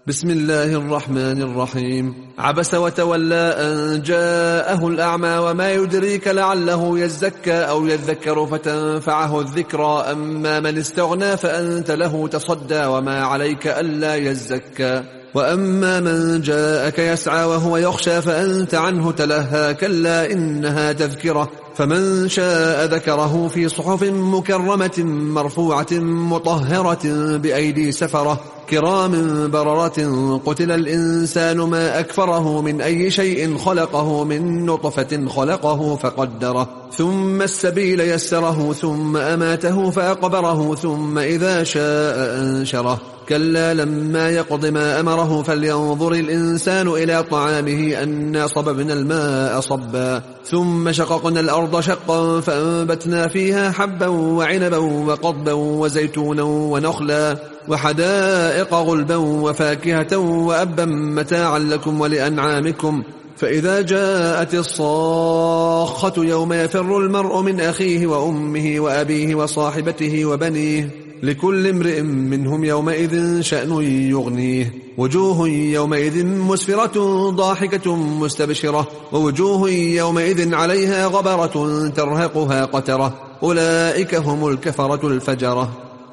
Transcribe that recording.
بسم الله الرحمن الرحيم. عبس وتولى أن جاءه الأعمى وما يدريك لعله يزكى أو يذكر فتنفعه الذكرى. أما من استغنى فأنت له تصدى وما عليك ألا يزكى. وأما من جاءك يسعى وهو يخشى فأنت عنه تلهى. كلا إنها تذكرة فمن شاء ذكره في صحف مكرمة مرفوعة مطهرة بأيدي سفرة كرام بررة. قتل الإنسان ما أكفره من أي شيء خلقه من نطفة خلقه فقدره ثم السبيل يسره ثم أماته فأقبره ثم إذا شاء أنشره. كلا لما يقض ما أمره فلينظر الإنسان إلى طعامه أنا صببنا الماء صبا ثم شققنا الأرض شقا فأنبتنا فيها حبا وعنبا وقضبا وزيتونا ونخلا وحدائق غلبا وفاكهة وأبا متاعا لكم ولأنعامكم. فإذا جاءت الصاخة يوم يفر المرء من أخيه وأمه وأبيه وصاحبته وبنيه لكل امرئ منهم يومئذ شأن يغنيه. وجوه يومئذ مسفرة ضاحكة مستبشرة ووجوه يومئذ عليها غبرة ترهقها قترة. أولئك هم الكفرة الفجرة.